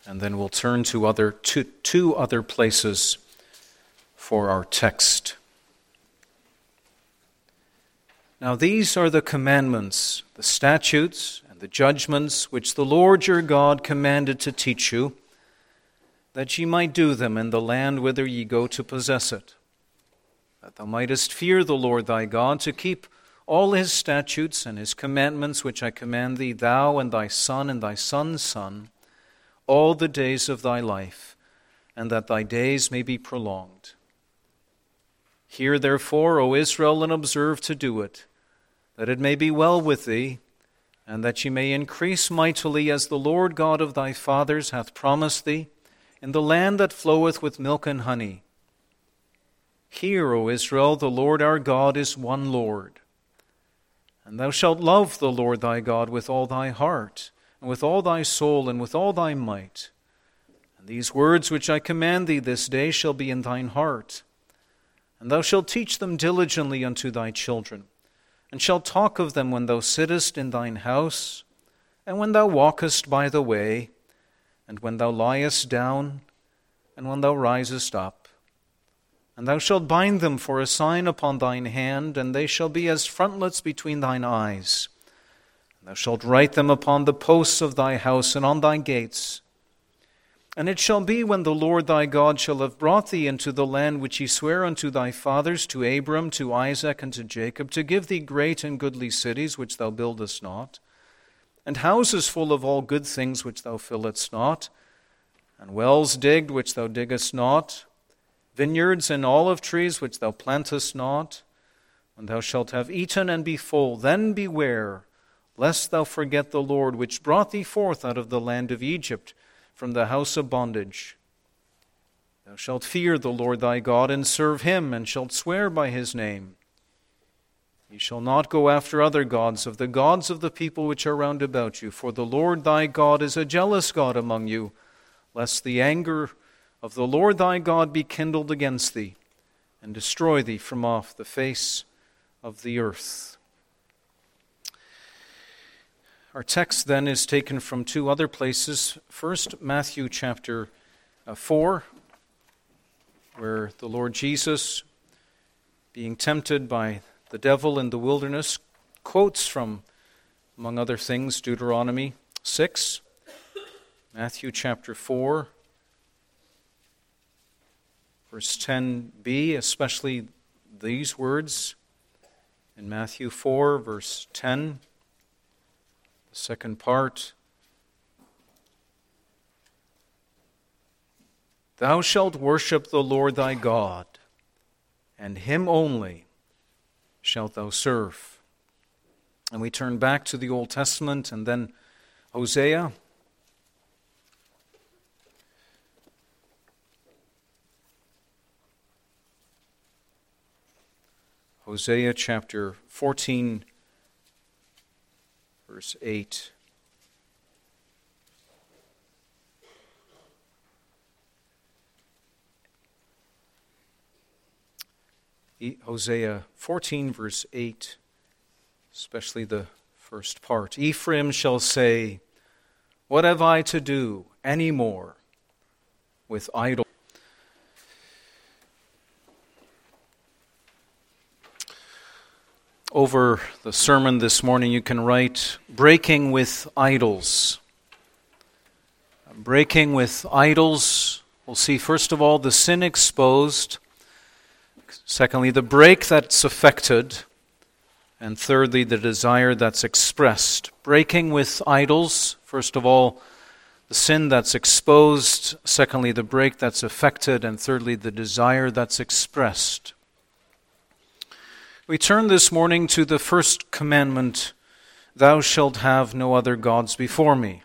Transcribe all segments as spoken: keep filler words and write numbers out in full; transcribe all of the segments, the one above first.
and then we'll turn to other two, two other places for our text. Now these are the commandments, the statutes, and the judgments which the Lord your God commanded to teach you, that ye might do them in the land whither ye go to possess it, that thou mightest fear the Lord thy God, to keep all his statutes and his commandments which I command thee, thou and thy son and thy son's son, all the days of thy life, and that thy days may be prolonged. Hear therefore, O Israel, and observe to do it, that it may be well with thee, and that ye may increase mightily, as the Lord God of thy fathers hath promised thee, in the land that floweth with milk and honey. Hear, O Israel, the Lord our God is one Lord. And thou shalt love the Lord thy God with all thy heart, and with all thy soul, and with all thy might. And these words which I command thee this day shall be in thine heart. And thou shalt teach them diligently unto thy children, and shalt talk of them when thou sittest in thine house, and when thou walkest by the way, and when thou liest down, and when thou risest up. And thou shalt bind them for a sign upon thine hand, and they shall be as frontlets between thine eyes. Thou shalt write them upon the posts of thy house and on thy gates. And it shall be, when the Lord thy God shall have brought thee into the land which he sware unto thy fathers, to Abram, to Isaac, and to Jacob, to give thee great and goodly cities which thou buildest not, and houses full of all good things which thou fillest not, and wells digged which thou diggest not, vineyards and olive trees which thou plantest not, when thou shalt have eaten and be full, then beware, lest thou forget the Lord, which brought thee forth out of the land of Egypt, from the house of bondage. Thou shalt fear the Lord thy God, and serve him, and shalt swear by his name. Ye shall not go after other gods, of the gods of the people which are round about you, for the Lord thy God is a jealous God among you, lest the anger of the Lord thy God be kindled against thee, and destroy thee from off the face of the earth. Our text then is taken from two other places. First, Matthew chapter four, where the Lord Jesus, being tempted by the devil in the wilderness, quotes from, among other things, Deuteronomy six. Matthew chapter four, verse ten b, especially these words in Matthew four, verse ten. Second part, thou shalt worship the Lord thy God, and him only shalt thou serve. And we turn back to the Old Testament, and then Hosea. Hosea chapter fourteen, verse eight. Hosea fourteen, verse eight, especially the first part. Ephraim shall say, what have I to do any more with idols? Over the sermon this morning, you can write, breaking with idols. Breaking with idols, we'll see first of all the sin exposed. Secondly, the break that's affected. And thirdly, the desire that's expressed. Breaking with idols, first of all, the sin that's exposed. Secondly, the break that's affected. And thirdly, the desire that's expressed. We turn this morning to the first commandment, thou shalt have no other gods before me.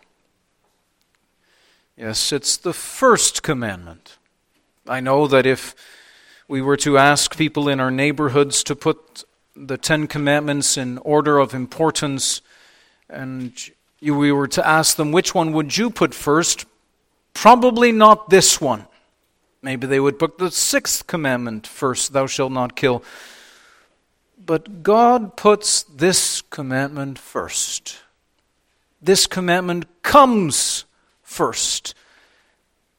Yes, it's the first commandment. I know that if we were to ask people in our neighborhoods to put the Ten Commandments in order of importance, and you, we were to ask them, which one would you put first? Probably not this one. Maybe they would put the sixth commandment first, thou shalt not kill. But God puts this commandment first. This commandment comes first.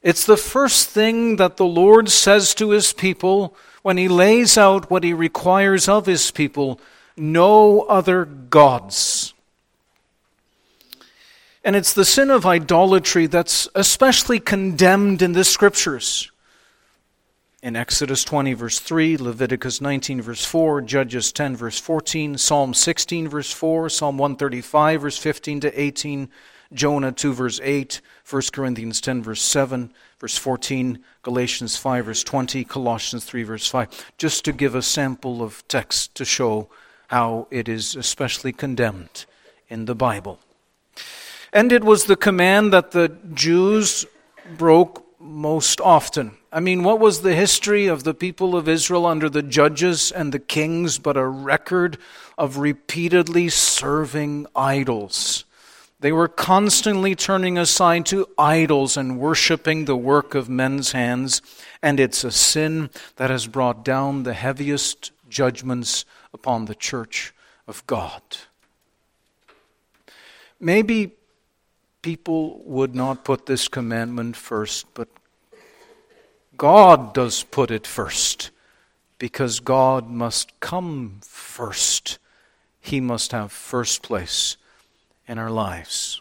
It's the first thing that the Lord says to his people when he lays out what he requires of his people: no other gods. And it's the sin of idolatry that's especially condemned in the Scriptures. In Exodus twenty, verse three, Leviticus nineteen, verse four, Judges ten, verse fourteen, Psalm sixteen, verse four, Psalm one thirty-five, verse fifteen to eighteen, Jonah two, verse eight, First Corinthians ten, verse seven, verse fourteen, Galatians five, verse twenty, Colossians three, verse five, just to give a sample of text to show how it is especially condemned in the Bible. And it was the command that the Jews broke most often. I mean, what was the history of the people of Israel under the judges and the kings but a record of repeatedly serving idols? They were constantly turning aside to idols and worshiping the work of men's hands, and it's a sin that has brought down the heaviest judgments upon the church of God. Maybe people would not put this commandment first, but God does put it first, because God must come first. He must have first place in our lives.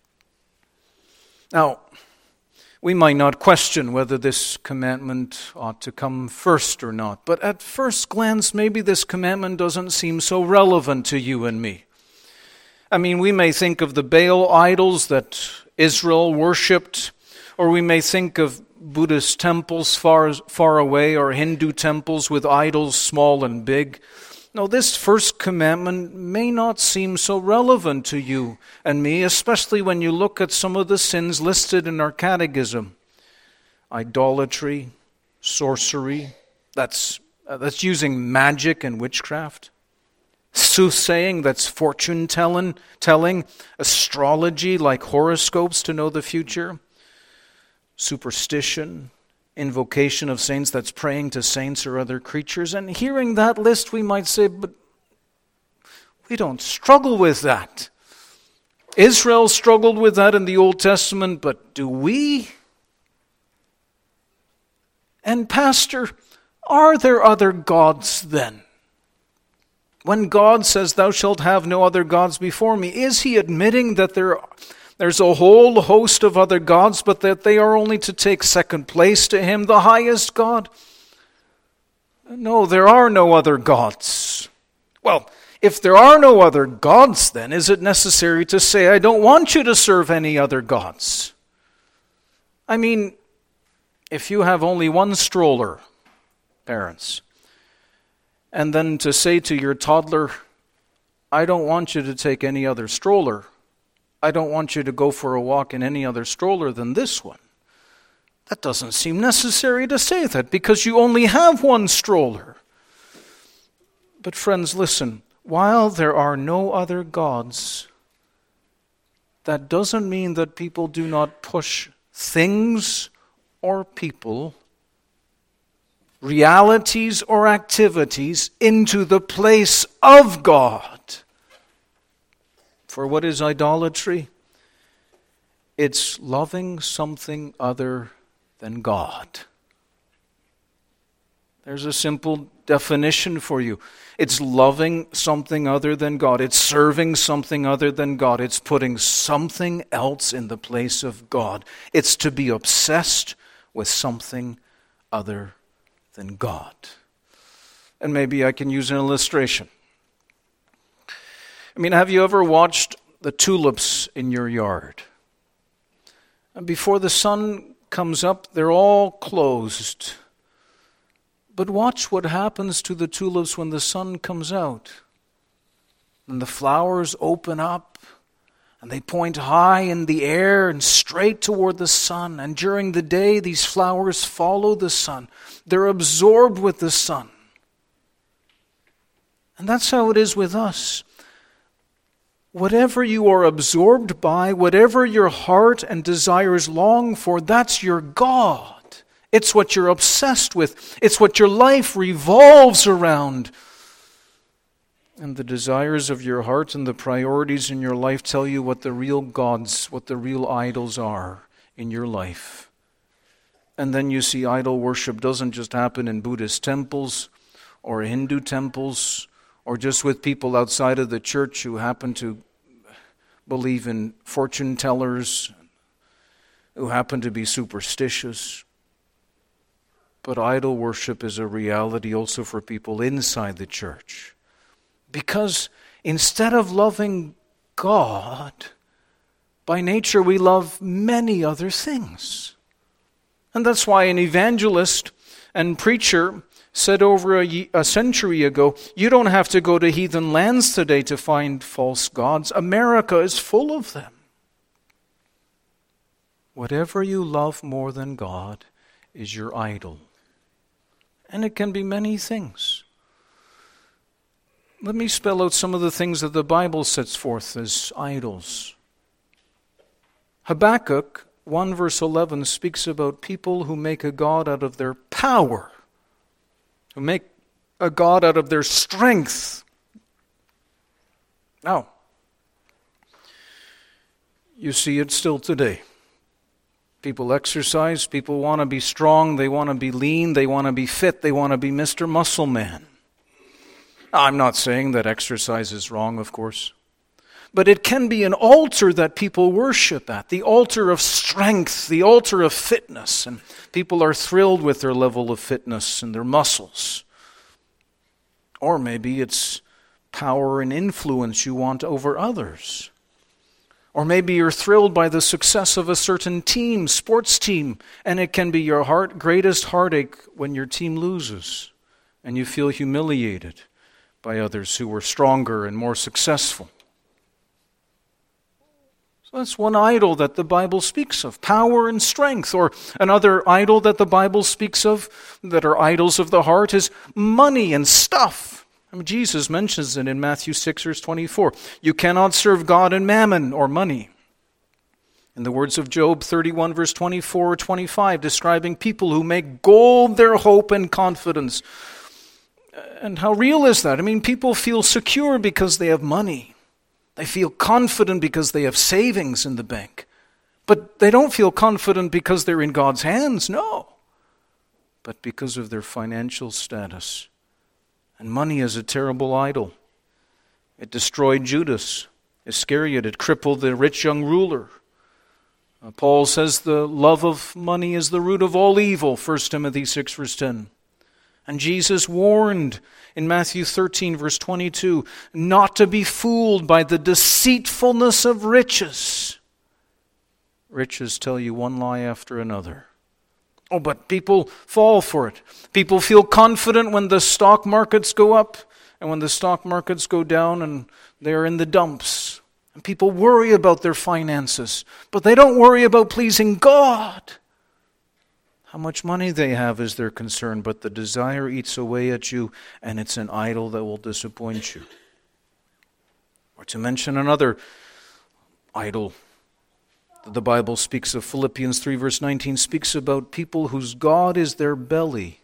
Now, we might not question whether this commandment ought to come first or not, but at first glance, maybe this commandment doesn't seem so relevant to you and me. I mean, we may think of the Baal idols that Israel worshipped, or we may think of Buddhist temples far, far away, or Hindu temples with idols small and big. No, this first commandment may not seem so relevant to you and me, especially when you look at some of the sins listed in our catechism. Idolatry, sorcery, that's, uh, that's using magic and witchcraft. Soothsaying, that's fortune telling, telling, astrology like horoscopes to know the future, superstition, invocation of saints, that's praying to saints or other creatures. And hearing that list, we might say, but we don't struggle with that. Israel struggled with that in the Old Testament, but do we? And Pastor, are there other gods then? When God says, thou shalt have no other gods before me, is he admitting that there, there's a whole host of other gods, but that they are only to take second place to him, the highest God? No, there are no other gods. Well, if there are no other gods, then is it necessary to say, I don't want you to serve any other gods? I mean, if you have only one stroller, parents, and then to say to your toddler, I don't want you to take any other stroller. I don't want you to go for a walk in any other stroller than this one. That doesn't seem necessary to say that because you only have one stroller. But friends, listen, while there are no other gods, that doesn't mean that people do not push things or people, realities or activities into the place of God. For what is idolatry? It's loving something other than God. There's a simple definition for you. It's loving something other than God. It's serving something other than God. It's putting something else in the place of God. It's to be obsessed with something other than God. And maybe I can use an illustration. I mean, have you ever watched the tulips in your yard? And before the sun comes up, they're all closed. But watch what happens to the tulips when the sun comes out. And the flowers open up, and they point high in the air and straight toward the sun. And during the day, these flowers follow the sun. They're absorbed with the sun. And that's how it is with us. Whatever you are absorbed by, whatever your heart and desires long for, that's your God. It's what you're obsessed with. It's what your life revolves around. And the desires of your heart and the priorities in your life tell you what the real gods, what the real idols are in your life. And then you see idol worship doesn't just happen in Buddhist temples or Hindu temples or just with people outside of the church who happen to believe in fortune tellers, who happen to be superstitious. But idol worship is a reality also for people inside the church. Because instead of loving God, by nature we love many other things. And that's why an evangelist and preacher said over a, a century ago, you don't have to go to heathen lands today to find false gods. America is full of them. Whatever you love more than God is your idol. And it can be many things. Let me spell out some of the things that the Bible sets forth as idols. Habakkuk one verse eleven speaks about people who make a god out of their power, who make a god out of their strength. Now, you see it still today. People exercise, people want to be strong, they want to be lean, they want to be fit, they want to be Mister Muscle Man. Now, I'm not saying that exercise is wrong, of course. But it can be an altar that people worship at, the altar of strength, the altar of fitness. And people are thrilled with their level of fitness and their muscles. Or maybe it's power and influence you want over others. Or maybe you're thrilled by the success of a certain team, sports team, and it can be your heart greatest heartache when your team loses and you feel humiliated by others who were stronger and more successful. So that's one idol that the Bible speaks of, power and strength. Or another idol that the Bible speaks of, that are idols of the heart, is money and stuff. I mean, Jesus mentions it in Matthew six, verse twenty-four. You cannot serve God and mammon, or money. In the words of Job thirty-one, verse twenty-four or twenty-five, describing people who make gold their hope and confidence. And how real is that? I mean, people feel secure because they have money. They feel confident because they have savings in the bank. But they don't feel confident because they're in God's hands, no. But because of their financial status. And money is a terrible idol. It destroyed Judas Iscariot. It crippled the rich young ruler. Uh, Paul says the love of money is the root of all evil, First Timothy six, verse ten. And Jesus warned in Matthew thirteen, verse twenty-two, not to be fooled by the deceitfulness of riches. Riches tell you one lie after another. Oh, but people fall for it. People feel confident when the stock markets go up and when the stock markets go down and they're in the dumps. And people worry about their finances, but they don't worry about pleasing God. How much money they have is their concern, but the desire eats away at you, and it's an idol that will disappoint you. Or to mention another idol, the Bible speaks of, Philippians three, verse nineteen, speaks about people whose God is their belly,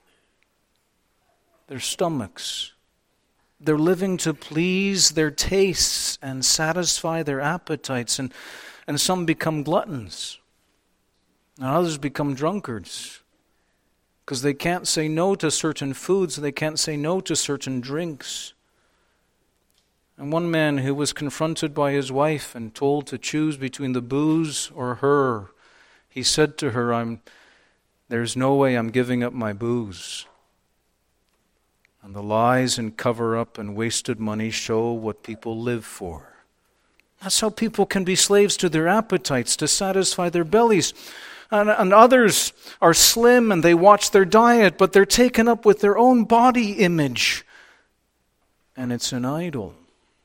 their stomachs. They're living to please their tastes and satisfy their appetites, and, and some become gluttons, and others become drunkards. Because they can't say no to certain foods, they can't say no to certain drinks. And one man who was confronted by his wife and told to choose between the booze or her, he said to her, "I'm, there's no way I'm giving up my booze." And the lies and cover-up and wasted money show what people live for. That's how people can be slaves to their appetites, to satisfy their bellies. And, and others are slim and they watch their diet, but they're taken up with their own body image. And it's an idol.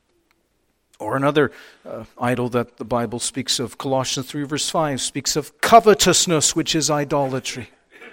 Or another uh, idol that the Bible speaks of, Colossians three, verse five, speaks of covetousness, which is idolatry.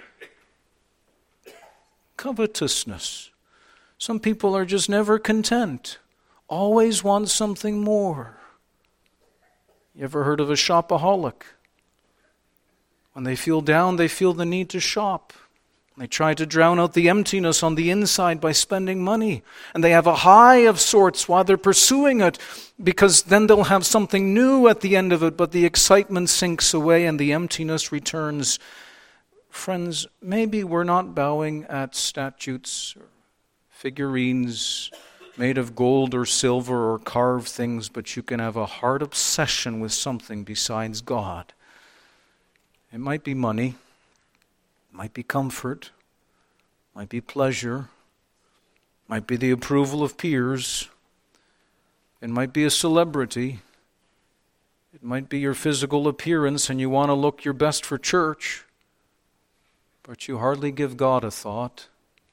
Covetousness. Some people are just never content. Always want something more. You ever heard of a shopaholic? When they feel down, they feel the need to shop. They try to drown out the emptiness on the inside by spending money. And they have a high of sorts while they're pursuing it, because then they'll have something new at the end of it, but the excitement sinks away and the emptiness returns Friends, maybe we're not bowing at statues or figurines made of gold or silver or carved things, but you can have a heart obsession with something besides God. It might be money, it might be comfort, it might be pleasure, it might be the approval of peers, it might be a celebrity, it might be your physical appearance and you want to look your best for church, but you hardly give God a thought.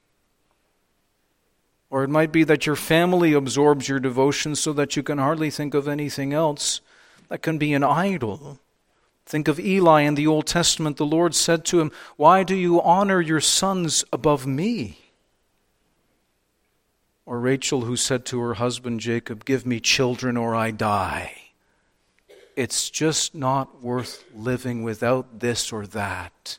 Or it might be that your family absorbs your devotion so that you can hardly think of anything else. That can be an idol. Think of Eli in the Old Testament. The Lord said to him, "Why do you honor your sons above me?" Or Rachel, who said to her husband Jacob, "Give me children or I die." It's just not worth living without this or that.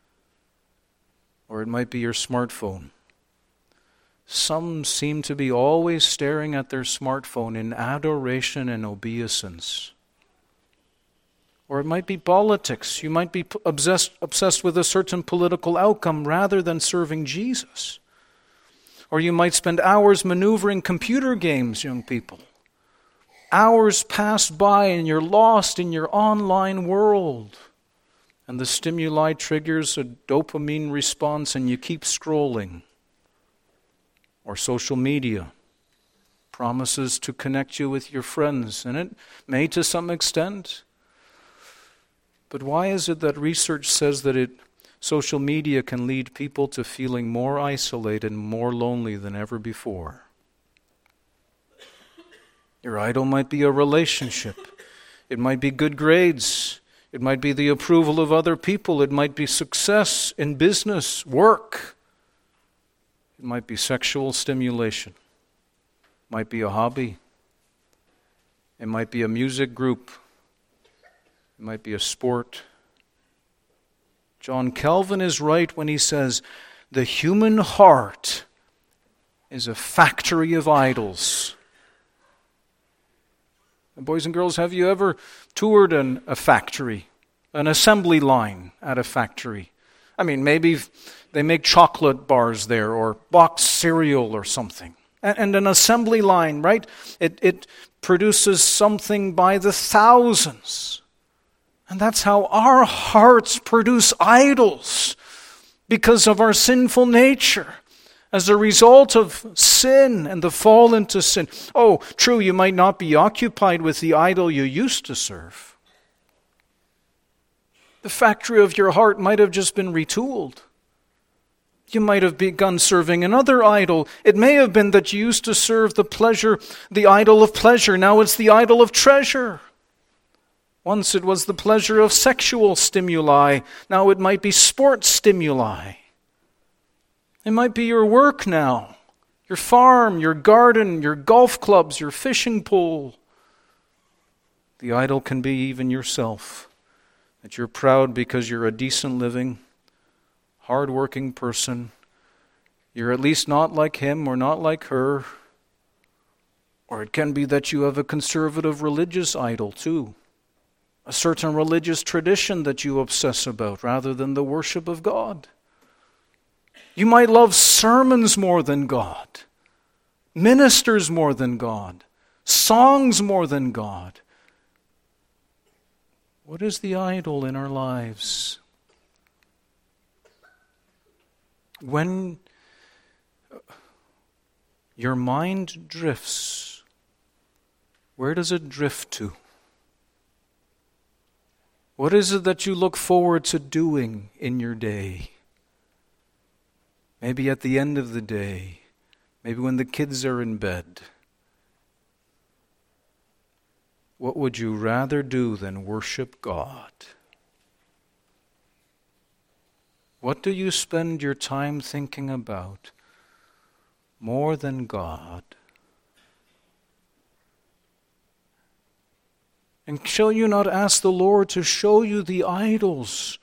Or it might be your smartphone. Some seem to be always staring at their smartphone in adoration and obeisance. Or it might be politics. You might be obsessed, obsessed with a certain political outcome rather than serving Jesus. Or you might spend hours maneuvering computer games, young people. Hours pass by and you're lost in your online world. And the stimuli triggers a dopamine response and you keep scrolling. Or social media promises to connect you with your friends, and it may to some extent. But why is it that research says that it, social media can lead people to feeling more isolated and more lonely than ever before? Your idol might be a relationship. It might be good grades. It might be the approval of other people. It might be success in business, work. It might be sexual stimulation. It might be a hobby. It might be a music group. It might be a sport. John Calvin is right when he says, the human heart is a factory of idols. And boys and girls, have you ever toured an, a factory, an assembly line at a factory? I mean, maybe they make chocolate bars there or boxed cereal or something. And, and an assembly line, right? It, it produces something by the thousands. And that's how our hearts produce idols because of our sinful nature. As a result of sin and the fall into sin. Oh, true, you might not be occupied with the idol you used to serve. The factory of your heart might have just been retooled. You might have begun serving another idol. It may have been that you used to serve the pleasure, the idol of pleasure. Now it's the idol of treasure. Once it was the pleasure of sexual stimuli. Now it might be sports stimuli. It might be your work now, your farm, your garden, your golf clubs, your fishing pool. The idol can be even yourself, that you're proud because you're a decent living, hard-working person. You're at least not like him or not like her. Or it can be that you have a conservative religious idol too, a certain religious tradition that you obsess about rather than the worship of God. You might love sermons more than God, ministers more than God, songs more than God. What is the idol in our lives? When your mind drifts, where does it drift to? What is it that you look forward to doing in your day? Maybe at the end of the day, maybe when the kids are in bed. What would you rather do than worship God? What do you spend your time thinking about more than God? And shall you not ask the Lord to show you the idols?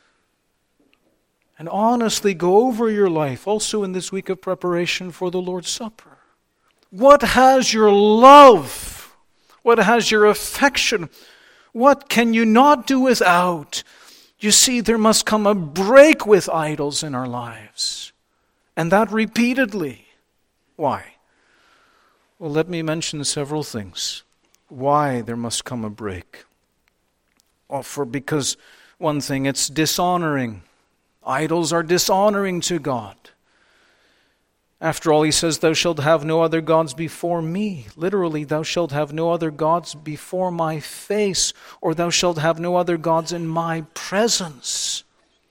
And honestly go over your life, also in this week of preparation for the Lord's Supper. What has your love? What has your affection? What can you not do without? You see, there must come a break with idols in our lives. And that repeatedly. Why? Well, let me mention several things. Why there must come a break. Well, for because one thing, it's dishonoring. Idols are dishonoring to God. After all, he says, thou shalt have no other gods before me. Literally, thou shalt have no other gods before my face, or thou shalt have no other gods in my presence.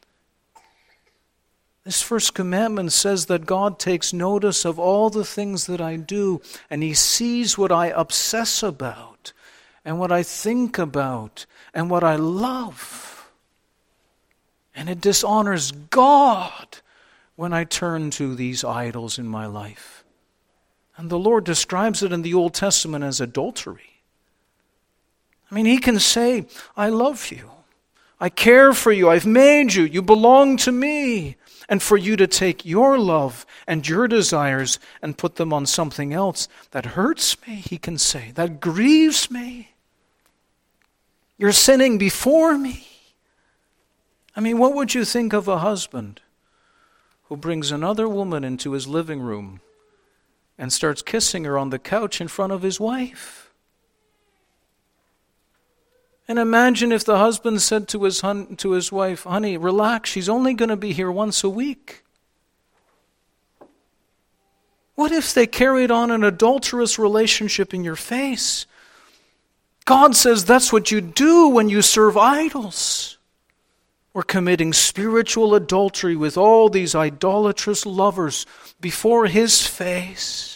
This first commandment says that God takes notice of all the things that I do, and he sees what I obsess about, and what I think about, and what I love. And it dishonors God when I turn to these idols in my life. And the Lord describes it in the Old Testament as adultery. I mean, he can say, I love you. I care for you. I've made you. You belong to me. And for you to take your love and your desires and put them on something else that hurts me, he can say, that grieves me. You're sinning before me. I mean, what would you think of a husband who brings another woman into his living room and starts kissing her on the couch in front of his wife? And imagine if the husband said to his hun- to his wife, honey, relax, she's only going to be here once a week. What if they carried on an adulterous relationship in your face? God says that's what you do when you serve idols. We're committing spiritual adultery with all these idolatrous lovers before his face.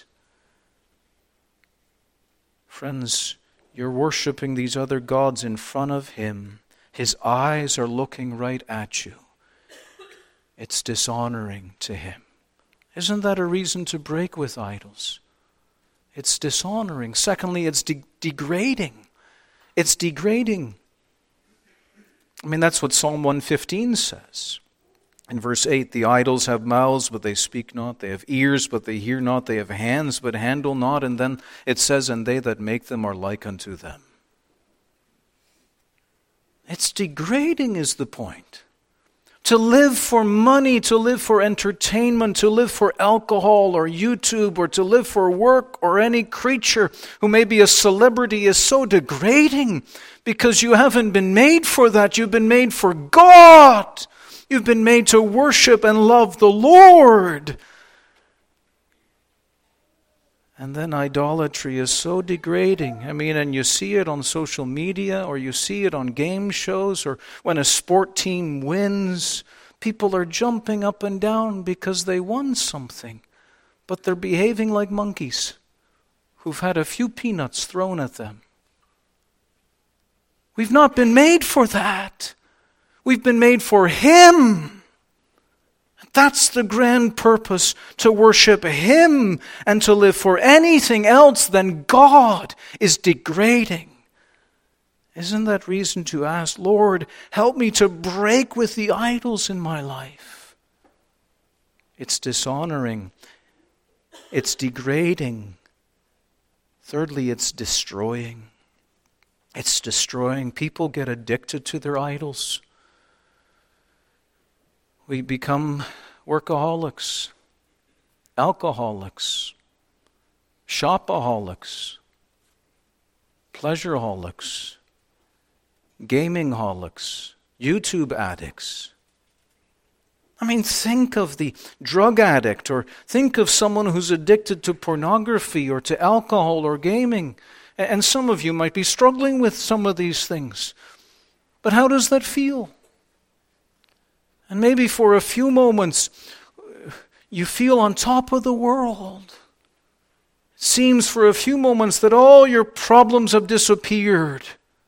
Friends, you're worshiping these other gods in front of him. His eyes are looking right at you. It's dishonoring to him. Isn't that a reason to break with idols? It's dishonoring. Secondly, it's de- degrading. It's degrading. I mean, that's what Psalm one fifteen says. In verse eight, the idols have mouths, but they speak not. They have ears, but they hear not. They have hands, but handle not. And then it says, and they that make them are like unto them. It's degrading is the point. To live for money, to live for entertainment, to live for alcohol or YouTube, or to live for work or any creature who may be a celebrity is so degrading because you haven't been made for that. You've been made for God. You've been made to worship and love the Lord. And then idolatry is so degrading. I mean, and you see it on social media, or you see it on game shows, or when a sport team wins, people are jumping up and down because they won something. But they're behaving like monkeys who've had a few peanuts thrown at them. We've not been made for that. We've been made for him. That's the grand purpose, to worship him, and to live for anything else than God is degrading. Isn't that reason to ask, Lord, help me to break with the idols in my life? It's dishonoring. It's degrading. Thirdly, it's destroying. It's destroying. People get addicted to their idols. We become workaholics, alcoholics, shopaholics, pleasureaholics, gamingholics, YouTube addicts. I mean, think of the drug addict, or think of someone who's addicted to pornography or to alcohol or gaming. And some of you might be struggling with some of these things. But how does that feel? And maybe for a few moments, you feel on top of the world. It seems for a few moments that all your problems have disappeared.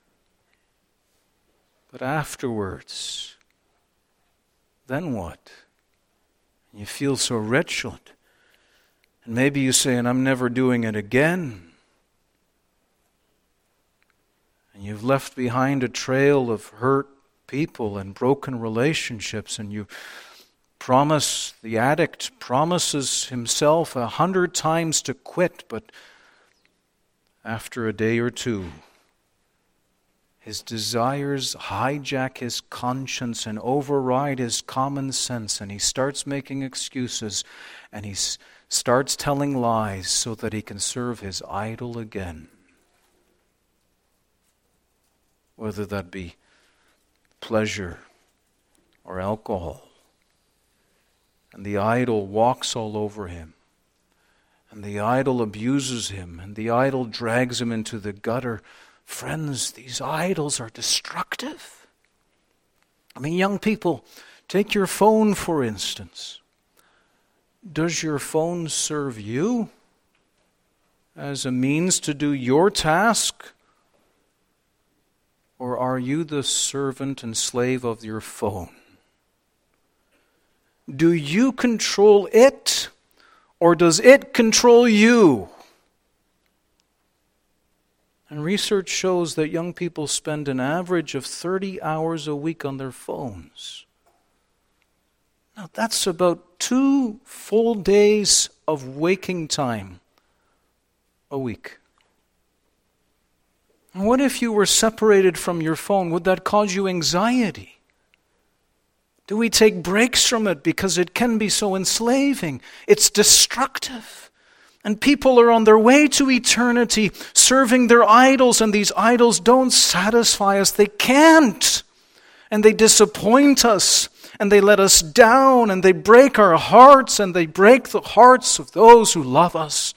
But afterwards, then what? You feel so wretched. And maybe you say, and I'm never doing it again. And you've left behind a trail of hurt people and broken relationships, and you promise, the addict promises himself a hundred times to quit, but after a day or two, his desires hijack his conscience and override his common sense, and he starts making excuses, and he s- starts telling lies so that he can serve his idol again. Whether that be pleasure or alcohol. And the idol walks all over him. And the idol abuses him. And the idol drags him into the gutter. Friends, these idols are destructive. I mean, young people, take your phone for instance. Does your phone serve you as a means to do your task? Or are you the servant and slave of your phone? Do you control it, or does it control you? And research shows that young people spend an average of thirty hours a week on their phones. Now that's about two full days of waking time a week. And what if you were separated from your phone? Would that cause you anxiety? Do we take breaks from it because it can be so enslaving? It's destructive. And people are on their way to eternity serving their idols, and these idols don't satisfy us. They can't. And they disappoint us, and they let us down, and they break our hearts, and they break the hearts of those who love us.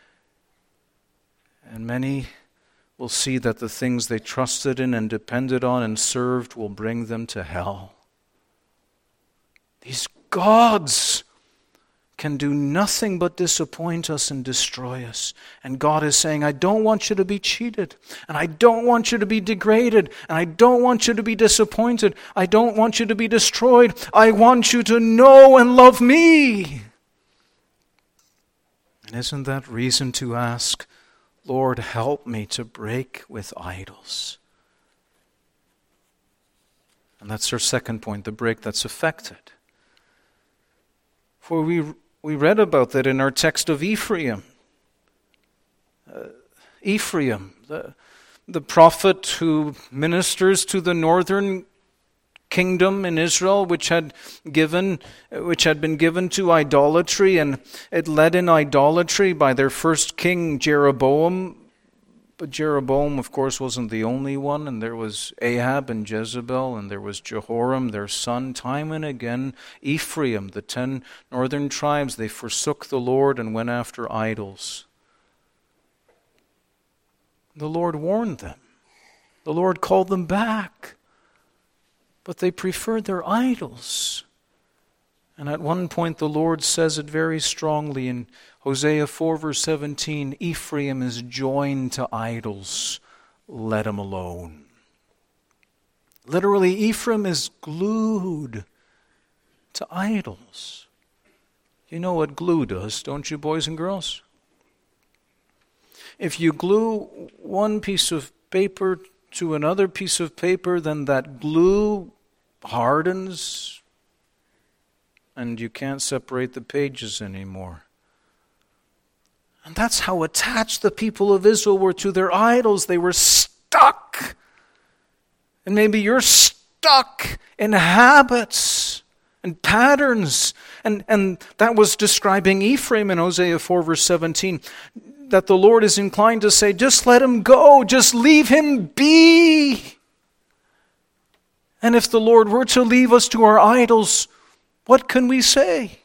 And many will see that the things they trusted in and depended on and served will bring them to hell. These gods can do nothing but disappoint us and destroy us. And God is saying, I don't want you to be cheated. And I don't want you to be degraded. And I don't want you to be disappointed. I don't want you to be destroyed. I want you to know and love me. And isn't that reason to ask, Lord, help me to break with idols? And that's our second point, the break that's affected. For we we read about that in our text of Ephraim. Uh, Ephraim, the, the prophet who ministers to the northern kingdom in Israel, which had given, which had been given to idolatry, and it led in idolatry by their first king Jeroboam. But Jeroboam, of course, wasn't the only one, and there was Ahab and Jezebel, and there was Jehoram, their son. Time and again, Ephraim, the ten northern tribes, they forsook the Lord and went after idols. The Lord warned them. The Lord called them back. But they preferred their idols. And at one point the Lord says it very strongly in Hosea four verse seventeen, Ephraim is joined to idols, let him alone. Literally, Ephraim is glued to idols. You know what glue does, don't you, boys and girls? If you glue one piece of paper to another piece of paper, then that glue hardens and you can't separate the pages anymore. And that's how attached the people of Israel were to their idols. They were stuck. And maybe you're stuck in habits and patterns. And, and that was describing Ephraim in Hosea four verse seventeen. That the Lord is inclined to say, just let him go. Just leave him be. And if the Lord were to leave us to our idols, what can we say?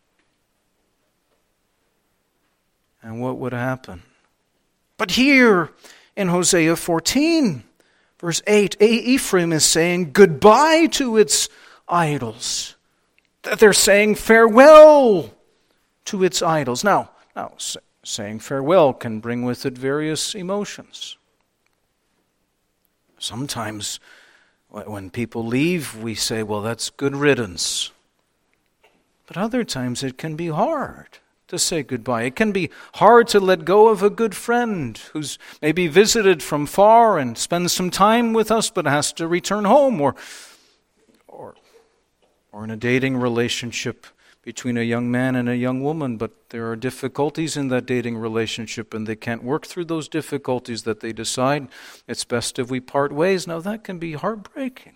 And what would happen? But here in Hosea fourteen, verse eight, Ephraim is saying goodbye to its idols. They're saying farewell to its idols. Now, now saying farewell can bring with it various emotions. Sometimes when people leave, we say, well, that's good riddance. But other times it can be hard to say goodbye. It can be hard to let go of a good friend who's maybe visited from far and spends some time with us but has to return home, or or or in a dating relationship, between a young man and a young woman, but there are difficulties in that dating relationship and they can't work through those difficulties, that they decide it's best if we part ways. Now that can be heartbreaking.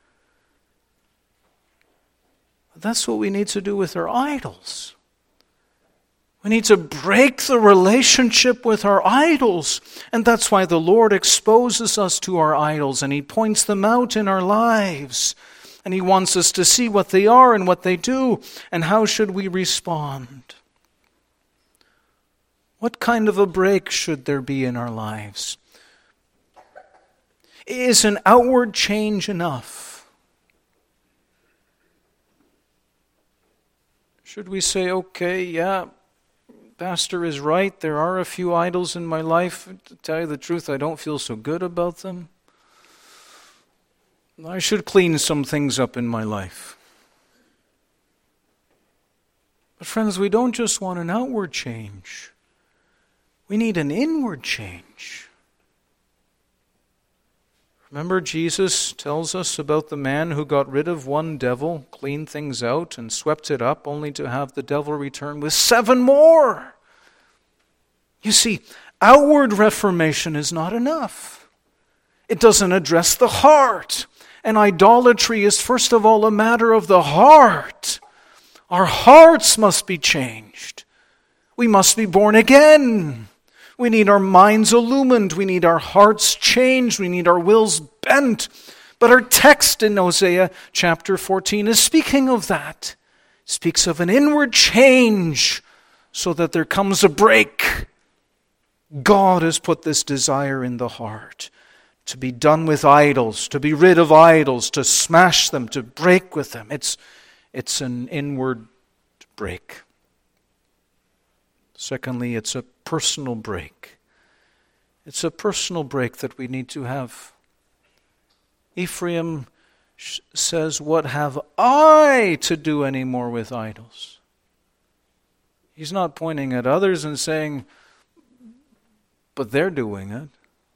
But that's what we need to do with our idols. We need to break the relationship with our idols. And that's why the Lord exposes us to our idols and He points them out in our lives. And He wants us to see what they are and what they do, and how should we respond. What kind of a break should there be in our lives? Is an outward change enough? Should we say, okay, yeah, Pastor is right, there are a few idols in my life. To tell you the truth, I don't feel so good about them. I should clean some things up in my life. But friends, we don't just want an outward change. We need an inward change. Remember, Jesus tells us about the man who got rid of one devil, cleaned things out, and swept it up, only to have the devil return with seven more. You see, outward reformation is not enough. It doesn't address the heart. And idolatry is first of all a matter of the heart. Our hearts must be changed. We must be born again. We need our minds illumined. We need our hearts changed. We need our wills bent. But our text in Hosea chapter fourteen is speaking of that. It speaks of an inward change so that there comes a break. God has put this desire in the heart. To be done with idols, to be rid of idols, to smash them, to break with them. It's, it's an inward break. Secondly, it's a personal break. It's a personal break that we need to have. Ephraim says, what have I to do anymore with idols? He's not pointing at others and saying, but they're doing it.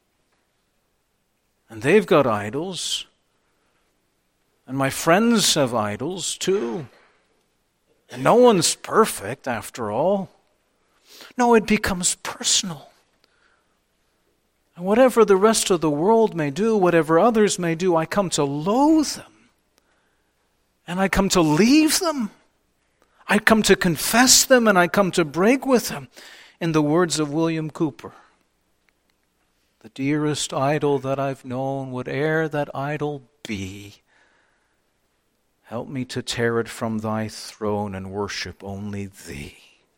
And they've got idols. And my friends have idols too. And no one's perfect after all. No, it becomes personal. And whatever the rest of the world may do, whatever others may do, I come to loathe them. And I come to leave them. I come to confess them, and I come to break with them. In the words of William Cooper, the dearest idol that I've known, whate'er that idol be, help me to tear it from thy throne and worship only thee.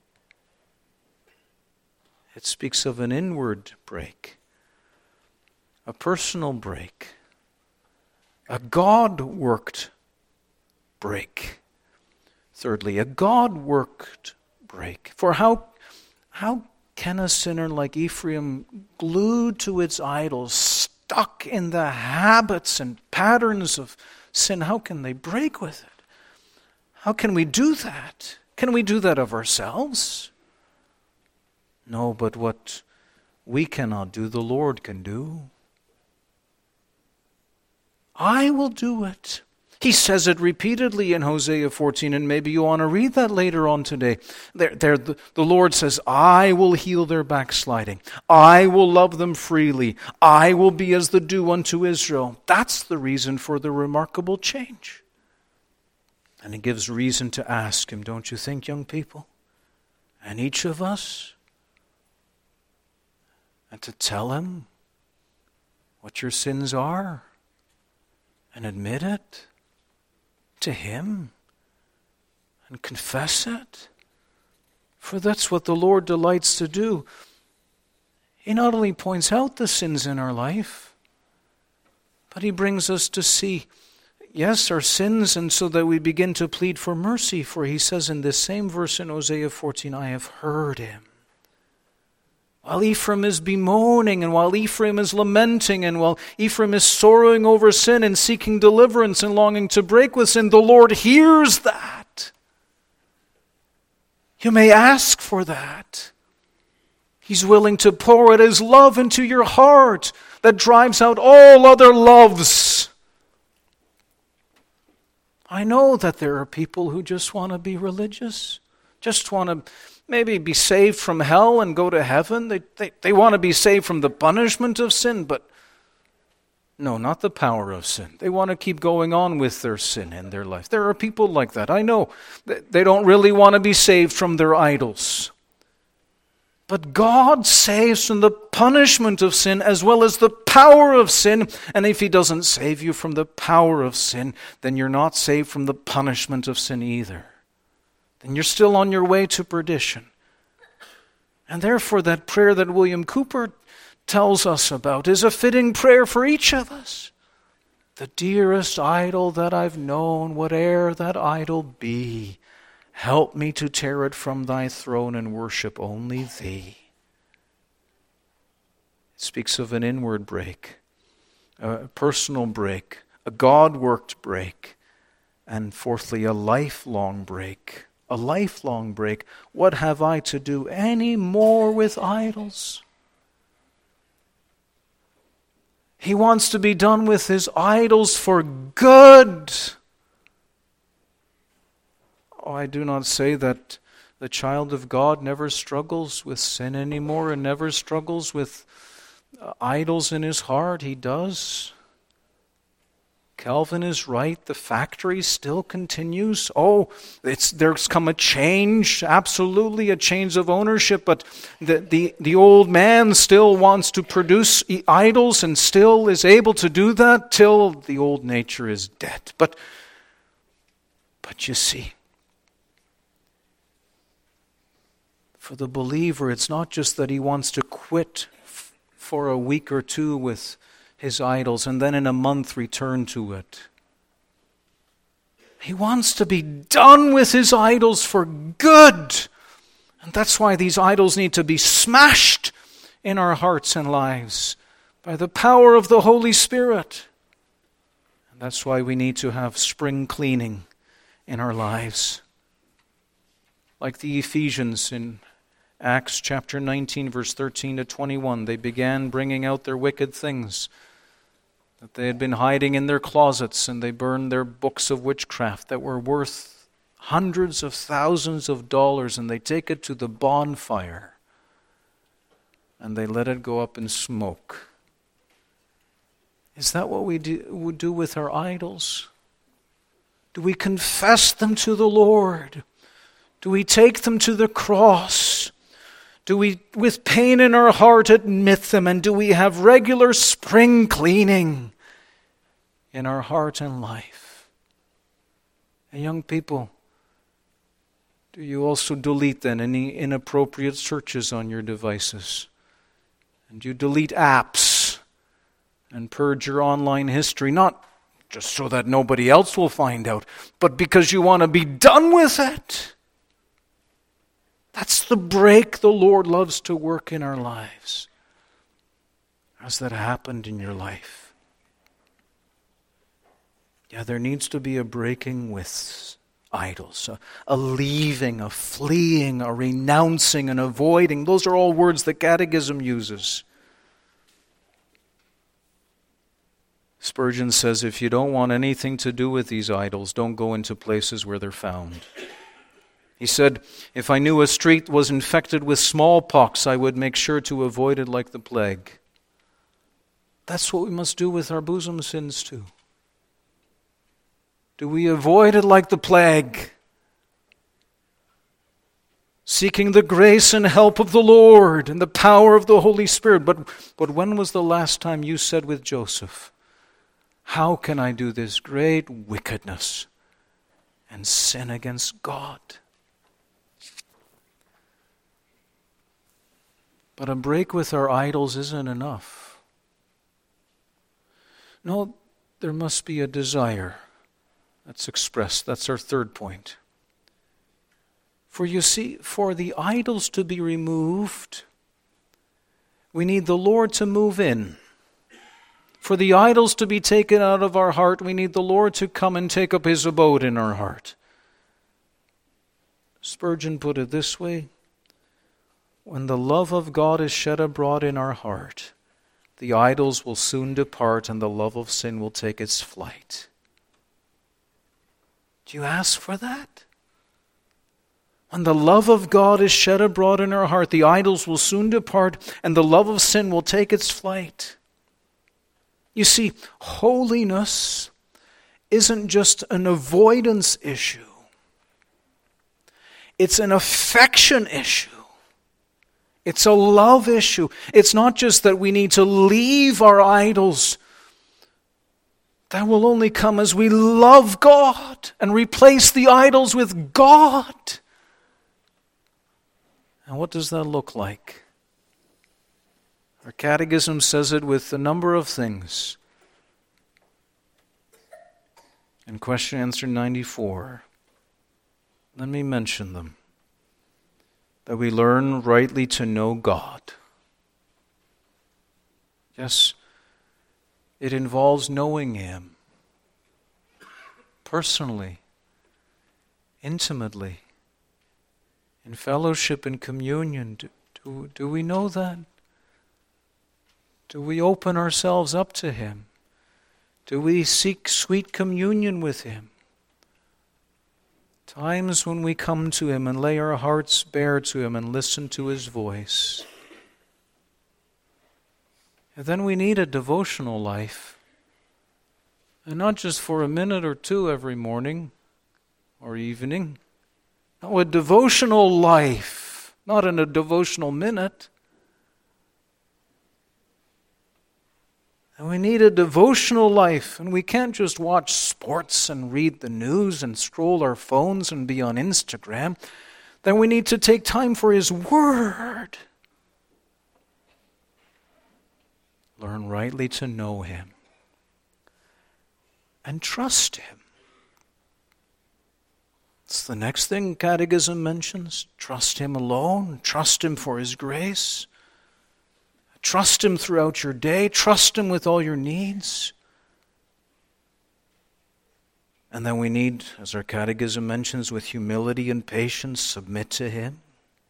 It speaks of an inward break, a personal break, a God-worked break. Thirdly, a God-worked break. For how, how can a sinner like Ephraim, glued to its idols, stuck in the habits and patterns of sin, how can they break with it? How can we do that? Can we do that of ourselves? No, but what we cannot do, the Lord can do. I will do it. He says it repeatedly in Hosea fourteen, and maybe you want to read that later on today. There, there, the, the Lord says, I will heal their backsliding. I will love them freely. I will be as the dew unto Israel. That's the reason for the remarkable change. And it gives reason to ask Him, don't you think, young people? And each of us, and to tell Him what your sins are and admit it to Him and confess it. For that's what the Lord delights to do. He not only points out the sins in our life, but He brings us to see, yes, our sins, and so that we begin to plead for mercy. For He says in this same verse in Hosea fourteen, I have heard him. While Ephraim is bemoaning, and while Ephraim is lamenting, and while Ephraim is sorrowing over sin and seeking deliverance and longing to break with sin, the Lord hears that. You may ask for that. He's willing to pour out His love into your heart that drives out all other loves. I know that there are people who just want to be religious, just want to maybe be saved from hell and go to heaven. They, they, they want to be saved from the punishment of sin, but no, not the power of sin. They want to keep going on with their sin in their life. There are people like that. I know. They don't really want to be saved from their idols. But God saves from the punishment of sin as well as the power of sin. And if He doesn't save you from the power of sin, then you're not saved from the punishment of sin either. Then you're still on your way to perdition. And therefore that prayer that William Cowper tells us about is a fitting prayer for each of us. The dearest idol that I've known, whate'er that idol be, help me to tear it from thy throne and worship only thee. It speaks of an inward break, a personal break, a God-worked break, and fourthly, a lifelong break. A lifelong break. What have I to do any more with idols? He wants to be done with his idols for good. Oh, I do not say that the child of God never struggles with sin anymore and never struggles with uh, idols in his heart. He does. Calvin is right. The factory still continues. Oh, it's there's come a change, absolutely a change of ownership, but the, the, the old man still wants to produce idols and still is able to do that till the old nature is dead. But, but you see, for the believer, it's not just that he wants to quit f- for a week or two with his idols and then in a month return to it. He wants to be done with his idols for good. And that's why these idols need to be smashed in our hearts and lives by the power of the Holy Spirit. And that's why we need to have spring cleaning in our lives. Like the Ephesians in Acts chapter nineteen, verse thirteen to twenty-one, they began bringing out their wicked things that they had been hiding in their closets, and they burned their books of witchcraft that were worth hundreds of thousands of dollars, and they take it to the bonfire, and they let it go up in smoke. Is that what we do, would do with our idols? Do we confess them to the Lord? Do we take them to the cross? Do we, with pain in our heart, admit them? And do we have regular spring cleaning in our heart and life? And young people, do you also delete then any inappropriate searches on your devices? And you delete apps and purge your online history, not just so that nobody else will find out, but because you want to be done with it? That's the break the Lord loves to work in our lives. Has that happened in your life? Yeah, there needs to be a breaking with idols, a, a leaving, a fleeing, a renouncing, an avoiding. Those are all words that Catechism uses. Spurgeon says, if you don't want anything to do with these idols, don't go into places where they're found. He said, if I knew a street was infected with smallpox, I would make sure to avoid it like the plague. That's what we must do with our bosom sins too. Do we avoid it like the plague? Seeking the grace and help of the Lord and the power of the Holy Spirit. But, but when was the last time you said with Joseph, how can I do this great wickedness and sin against God? But a break with our idols isn't enough. No, there must be a desire that's expressed. That's our third point. For you see, for the idols to be removed, we need the Lord to move in. For the idols to be taken out of our heart, we need the Lord to come and take up his abode in our heart. Spurgeon put it this way: when the love of God is shed abroad in our heart, the idols will soon depart and the love of sin will take its flight. Do you ask for that? When the love of God is shed abroad in our heart, the idols will soon depart, and the love of sin will take its flight. You see, holiness isn't just an avoidance issue. It's an affection issue. It's a love issue. It's not just that we need to leave our idols. That will only come as we love God and replace the idols with God. And what does that look like? Our catechism says it with a number of things. In question answer ninety-four, let me mention them. That we learn rightly to know God. Yes, it involves knowing Him personally, intimately, in fellowship and communion. Do, do, do we know that? Do we open ourselves up to Him? Do we seek sweet communion with Him? Times when we come to Him and lay our hearts bare to Him and listen to His voice. And then we need a devotional life. And not just for a minute or two every morning or evening. No, a devotional life, not in a devotional minute. And we need a devotional life, and we can't just watch sports and read the news and scroll our phones and be on Instagram. Then we need to take time for His Word. Learn rightly to know Him and trust Him. It's the next thing Catechism mentions. Trust Him alone. Trust Him for His grace. Trust Him throughout your day. Trust Him with all your needs. And then we need, as our Catechism mentions, with humility and patience, submit to Him.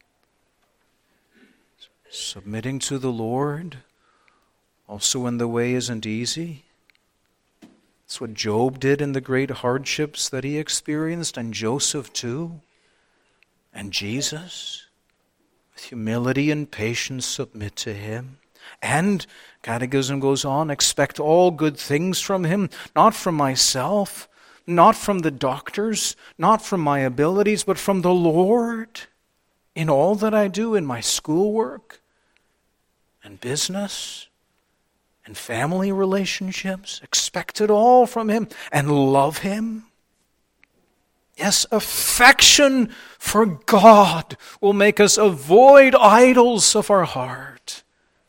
Submitting to the Lord, also when the way isn't easy. That's what Job did in the great hardships that he experienced, and Joseph too, and Jesus. With humility and patience, submit to Him. And, Catechism goes on, expect all good things from Him, not from myself, not from the doctors, not from my abilities, but from the Lord. In all that I do, in my schoolwork, and business, and family relationships, expect it all from Him, and love Him. Yes, affection for God will make us avoid idols of our heart.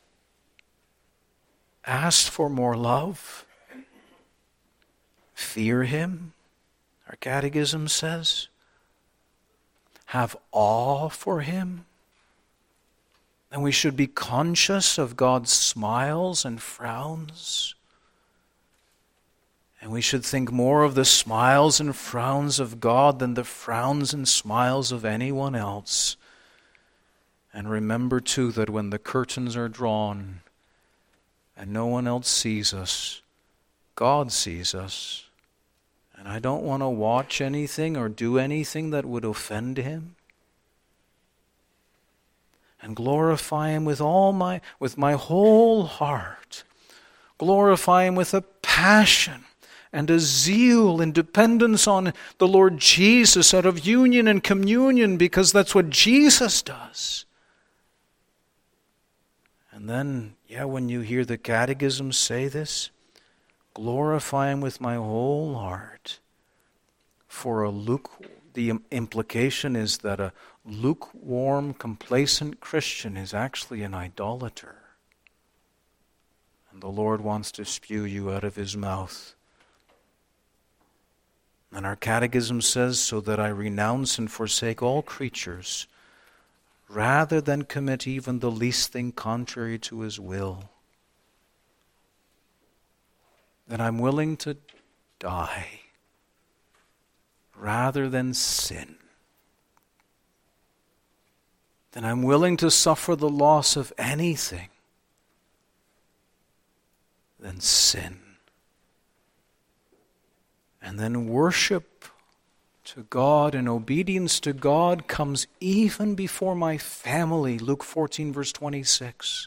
Ask for more love. Fear Him, our Catechism says. Have awe for Him. And we should be conscious of God's smiles and frowns. And we should think more of the smiles and frowns of God than the frowns and smiles of anyone else. And remember too that when the curtains are drawn and no one else sees us, God sees us. And I don't want to watch anything or do anything that would offend Him. And glorify Him with all my, with my whole heart. Glorify Him with a passion and a zeal and dependence on the Lord Jesus out of union and communion, because that's what Jesus does. And then, yeah, when you hear the Catechism say this, glorify Him with my whole heart. For a luke, the implication is that a lukewarm, complacent Christian is actually an idolater. And the Lord wants to spew you out of His mouth. And our Catechism says, so that I renounce and forsake all creatures, rather than commit even the least thing contrary to His will. That I'm willing to die rather than sin. That I'm willing to suffer the loss of anything than sin. And then worship to God and obedience to God comes even before my family. Luke fourteen, verse twenty-six.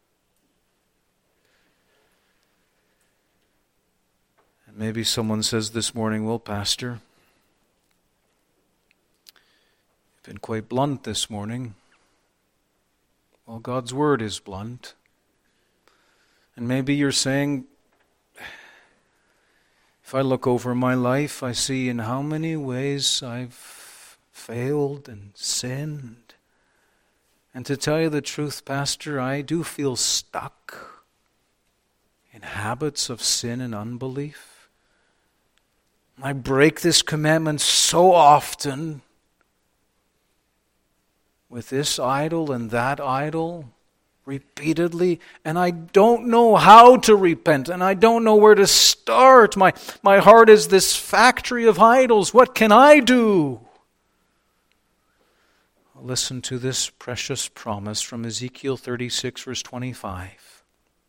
And maybe someone says this morning, well, Pastor, you've been quite blunt this morning. Well, God's word is blunt. And maybe you're saying, if I look over my life, I see in how many ways I've failed and sinned. And to tell you the truth, Pastor, I do feel stuck in habits of sin and unbelief. I break this commandment so often with this idol and that idol, repeatedly, and I don't know how to repent, and I don't know where to start. My, my heart is this factory of idols. What can I do? Listen to this precious promise from Ezekiel thirty-six, verse twenty-five.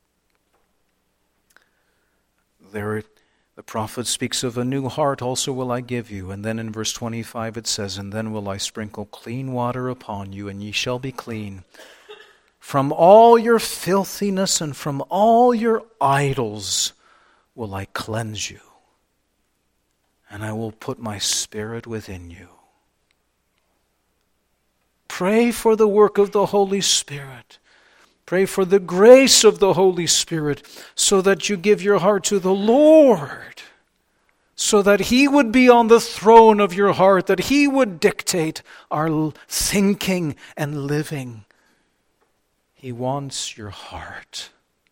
There, the prophet speaks of a new heart also will I give you, and then in verse twenty-five it says, and then will I sprinkle clean water upon you, and ye shall be clean. From all your filthiness and from all your idols will I cleanse you, and I will put my spirit within you. Pray for the work of the Holy Spirit. Pray for the grace of the Holy Spirit so that you give your heart to the Lord, so that He would be on the throne of your heart, that He would dictate our thinking and living. He wants your heart.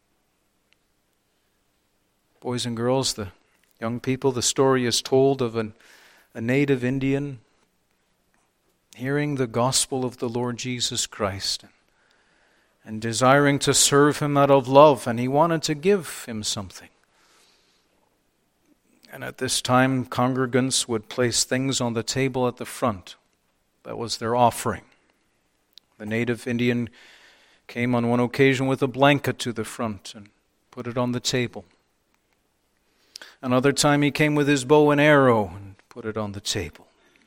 Boys and girls, the young people, the story is told of an, a native Indian hearing the gospel of the Lord Jesus Christ and, and desiring to serve Him out of love, and he wanted to give him something. And at this time, congregants would place things on the table at the front. That was their offering. The native Indian came on one occasion with a blanket to the front and put it on the table. Another time he came with his bow and arrow and put it on the table.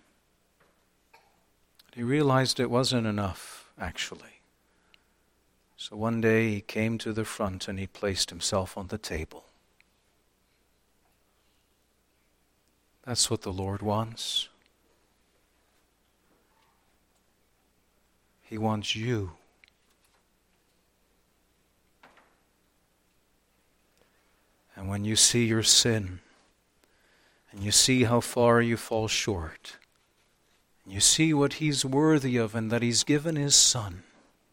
He realized it wasn't enough, actually. So one day he came to the front and he placed himself on the table. That's what the Lord wants. He wants you. And when you see your sin, and you see how far you fall short, and you see what He's worthy of and that He's given His Son,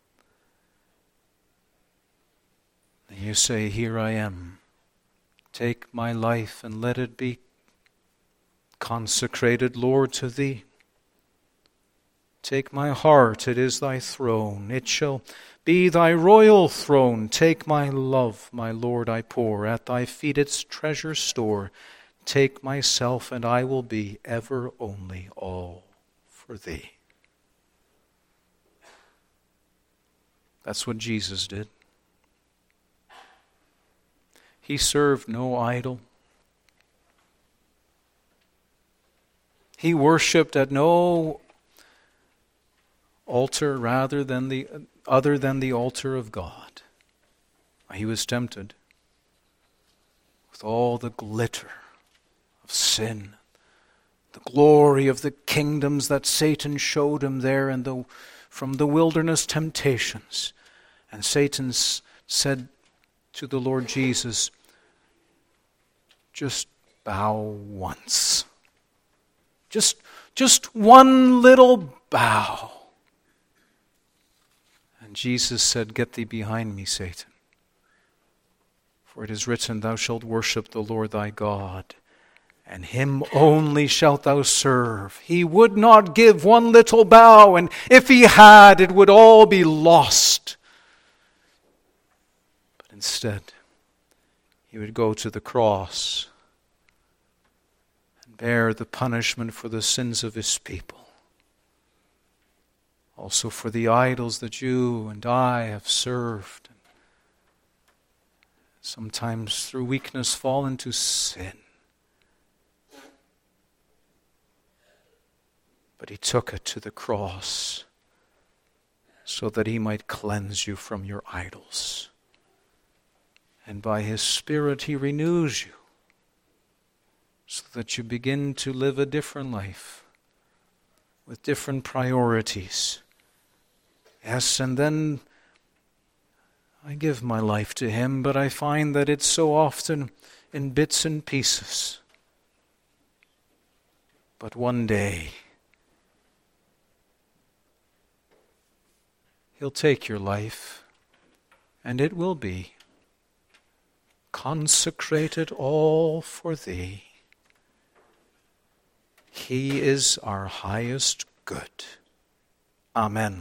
then you say, here I am. Take my life and let it be consecrated, Lord, to Thee. Take my heart, it is Thy throne. It shall be Thy royal throne. Take my love, my Lord, I pour. At Thy feet its treasure store. Take myself, and I will be ever only all for Thee. That's what Jesus did. He served no idol. He worshipped at no altar rather than the other than the altar of God. He was tempted with all the glitter of sin, the glory of the kingdoms that Satan showed him there and the, from the wilderness temptations. And Satan s- said to the Lord Jesus, just bow once. Just, just one little bow. And Jesus said, get thee behind me, Satan. For it is written, thou shalt worship the Lord thy God, and Him only shalt thou serve. He would not give one little bow, and if He had, it would all be lost. But instead, He would go to the cross and bear the punishment for the sins of His people. Also for the idols that you and I have served. Sometimes through weakness fall into sin. but he took it to the cross so that he might cleanse you from your idols. And by his Spirit he renews you so that you begin to live a different life with different priorities. Yes, and then I give my life to him, but I find that it's so often in bits and pieces. But one day, he'll take your life, and it will be consecrated all for thee. He is our highest good. Amen.